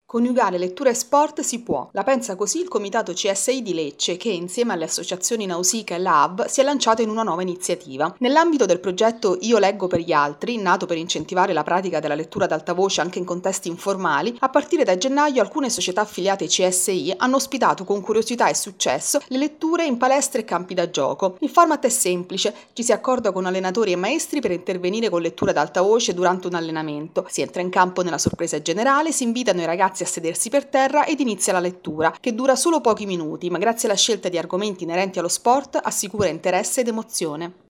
Coniugare lettura e sport si può. La pensa così il comitato CSI di Lecce che, insieme alle associazioni Nausicaa e Lab, si è lanciato in una nuova iniziativa. Nell'ambito del progetto Io leggo per gli altri, nato per incentivare la pratica della lettura ad alta voce anche in contesti informali, a partire da gennaio alcune società affiliate ai CSI hanno ospitato con curiosità e successo le letture in palestre e campi da gioco. Il format è semplice, ci si accorda con allenatori e maestri per intervenire con lettura ad alta voce durante un allenamento. Si entra in campo nella sorpresa generale, si invitano i ragazzi a sedersi per terra ed inizia la lettura, che dura solo pochi minuti, ma grazie alla scelta di argomenti inerenti allo sport assicura interesse ed emozione.